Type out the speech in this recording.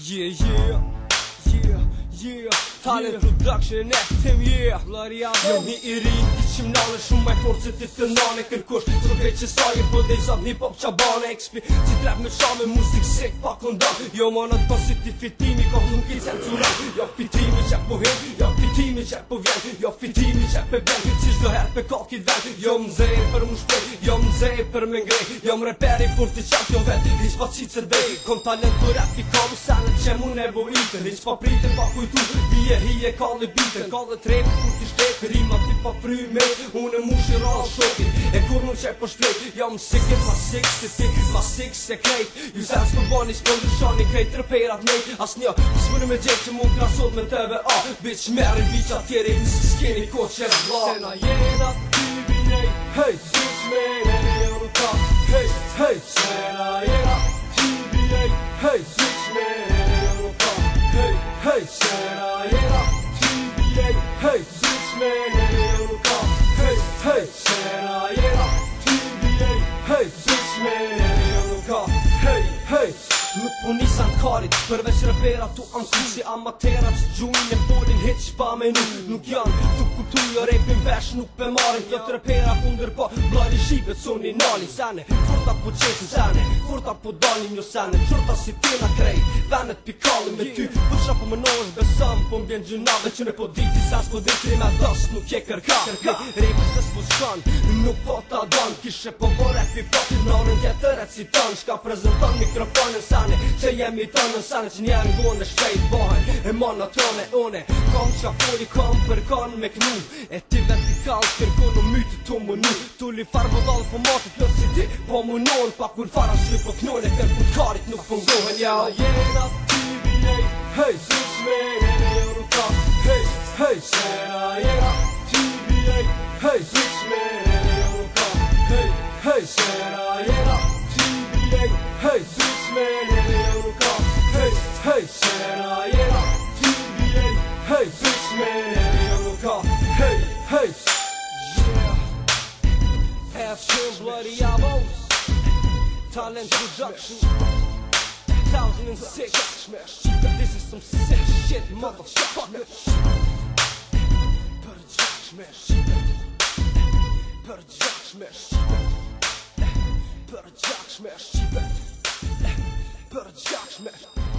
Yeah, Talent Production Tim, yeah. Jom një i ri, që mnane shumë maj forcët të të nane kërkush Të veç që saje po dhe i zat hip-hop qabane XP Si trap me shame, muzik sek pa kondan Jo manat pozitiv fitimi, ka nuk i cenzuran Jo fitimi që po hin, jo fitimi që po vjen Jo fitimi që pe ben, si shdo her pe ka kit ven Jo mzej për mu shprej, jo mzej për me ngrej Jo mreperi furt i qak jo vet, hiq pa qitë se dej Kom talent për rap i kam sanet që mu nevojitën Hiq pa pritin pa kujtu, bije hije kalli bitën Kalli trepi kur ti shtet, rima ti pa fry me Unë mu shira shokit, e kur nuk qaj po shplejt Jam sikit ma sik se ti, ma sik se krejt Ju zes për bani s'po ndryshani krejt Treperat nej, as një S'mënë me gjithë që mund krasot me TVA Bitch merin biqa tjeri, s'keni ko që vla Se na jena ty binej Hey, bitch merin e jo nuk ka Hey, hey, se na jena ty binej Hey, bitch merin e jo nuk ka Hey, hey, se na jena ty binej Hey, bitch merin e jo nuk ka Hey, se na jena ty binej Hey, bitch merin e jo nuk ka Hey, nuk po nisan t'karit Përveç repera tu anku si amaterat që gjujnë e folin hiq pa menu Nuk janë tu kuptu jo repin vesh nuk pe marin Kjo t'repera kunder po blajri shqipet su një nalin Sene, furta po qesin sene, furta po dalin jo sene Qurta si tina krejt, venet pikallin me ty Pusha po më nosh besam po mbjen gjunave Që ne po diti sa s'po ditri me dos nuk je kërka Repi se s'po shkan, nuk po ta dan Kishe po bo repi po nanën tjetër e citan Shka prezentan mikrofonin sene Që jemi të në sene që njerë ngone shpejt bahen E mana tëne one Kam qa foli kam për kanë me knu E ti vertikal kërkon në mytë të mënu Tulli farë vëdall po matit në si ti Po mënon pa kur fara shli po knon E kërkut karit nuk po ngohen ja Jena ty binej Hey, bitch merin e jo nuk ka Hey, hey, sena jena ty binej Hey, bitch merin e jo nuk ka Hey, hey, sena jena ty binej Hey, bitch merin e jo nuk ka Hey, hey, sena jena ty binej Hey, bitch merin e jo nuk ka Hey, hey, yeah F-Shim Bloody Abos Talent Production 2006 This is some sick shit, motherfucker Për gjaq me shqipet Për gjaq me shqipet Për gjaq me shqipet Për gjaq me